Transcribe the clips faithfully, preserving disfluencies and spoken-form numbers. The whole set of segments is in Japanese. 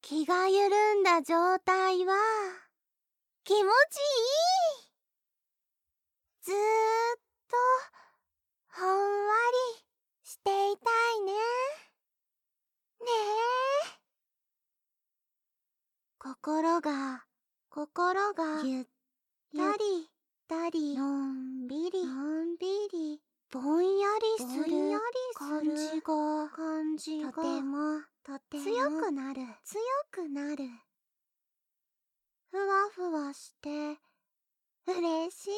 気が緩んだ状態は気持ちいい。ずーっとほんわりしていたいね。ねえ。心が心がゆったりたりのんびりのんびりぼんやりする感じが感じがとてもとても強くなる強くなる。ふわふわして嬉しい。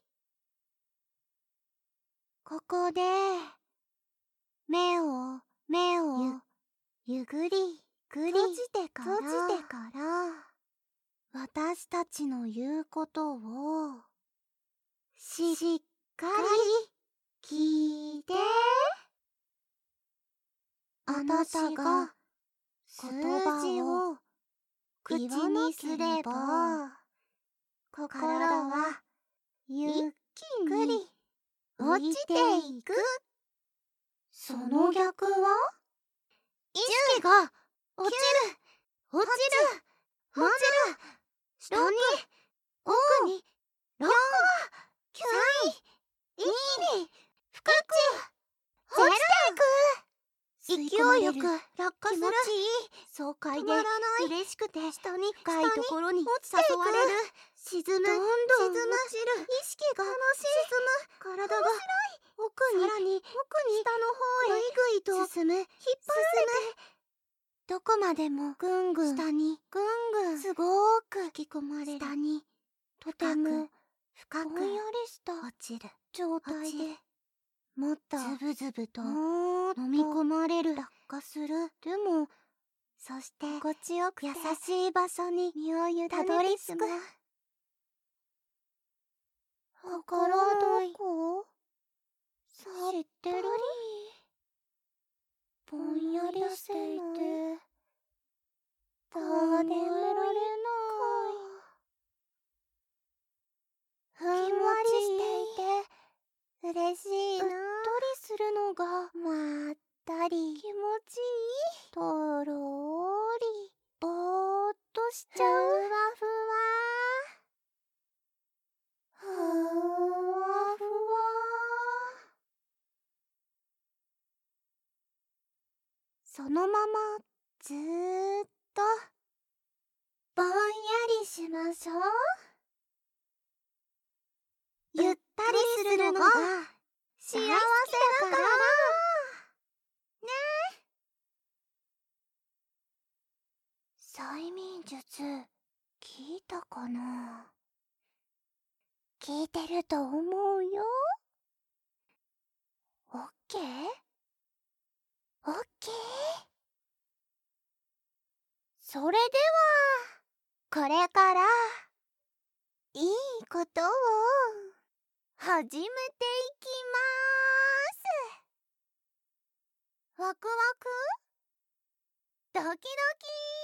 ここで目を目をゆゆぐりぐり閉じてから閉じてから私たちの言うことをしっかり聞いて。あなたが数字を口にすれば心はゆっくり落ちていく。その逆は意識が落ちる落ちる落ちる下に奥にろくきゅうに一気に深く落ちていく。勢いよく落下する。気持ちいい爽快で嬉しくて下に深いところに誘われる。沈むどんどん沈む。意識が沈む。体が奥にさらに奥に下の方へぐいぐいと進む。引っ張られてどこまでもぐんぐん下にぐんぐんすごーく引き込まれる。下にとても深くぼんやりした落ちる状態でもっとズブズブと飲み込まれる。落下する。でもそして心地よく優しい場所に身を委ねてたどり着く。わからない。どこ？知ってる？ぼんやりしていてどうでもいいふんわりしていて嬉しいな。うっとりするのがまったり気持ちいい。とろーりぼーっとしちゃう。ふわふわふわふわ。そのままずーっとぼんやりしましょう。ゆったりするのが幸せだからね。催眠術聞いたかな？聞いてると思うよ。オッケー？オッケー？それではこれからいいことを始めていきまーす。ワクワクドキドキ